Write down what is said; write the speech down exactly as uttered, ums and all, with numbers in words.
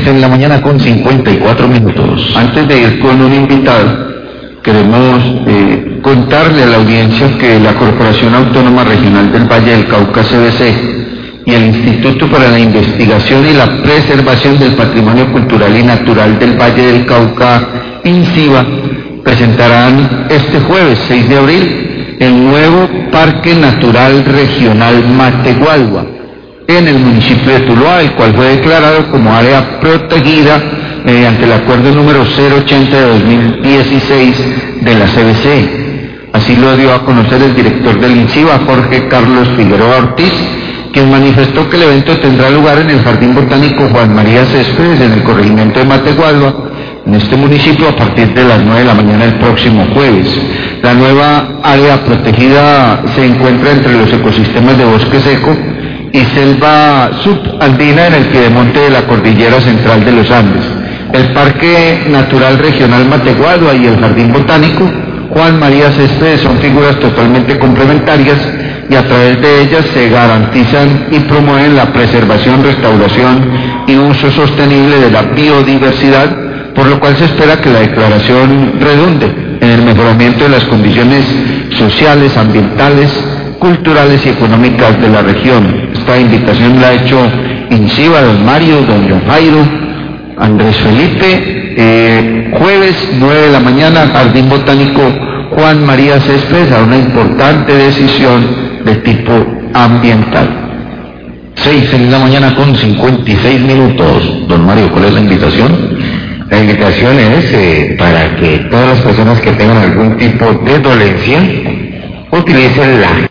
seis en la mañana con cincuenta y cuatro minutos. Antes de ir con un invitado, queremos eh, contarle a la audiencia que la Corporación Autónoma Regional del Valle del Cauca, C B C, y el Instituto para la Investigación y la Preservación del Patrimonio Cultural y Natural del Valle del Cauca, INCIBA, presentarán este jueves seis de abril el nuevo Parque Natural Regional Mategualwa en el municipio de Tuluá, el cual fue declarado como área protegida mediante el acuerdo número cero ochenta de dos mil dieciséis de la C B C. Así lo dio a conocer el director del INCIBA, Jorge Carlos Figueroa Ortiz, quien manifestó que el evento tendrá lugar en el Jardín Botánico Juan María Céspedes, en el corregimiento de Mategualwa, en este municipio, a partir de las nueve de la mañana del próximo jueves. La nueva área protegida se encuentra entre los ecosistemas de bosque seco y selva subandina en el piedemonte de la cordillera central de los Andes. El Parque Natural Regional Mategualwa y el Jardín Botánico Juan María Céspedes son figuras totalmente complementarias y a través de ellas se garantizan y promueven la preservación, restauración y uso sostenible de la biodiversidad, por lo cual se espera que la declaración redunde en el mejoramiento de las condiciones sociales, ambientales, culturales y económicas de la región. Esta invitación la ha hecho INCIBA, don Mario, don John Jairo, Andrés Felipe, eh, jueves nueve de la mañana, Jardín Botánico Juan María Céspedes, a una importante decisión de tipo ambiental. seis en la mañana con cincuenta y seis minutos. Don Mario, ¿cuál es la invitación? La invitación es eh, para que todas las personas que tengan algún tipo de dolencia utilicen la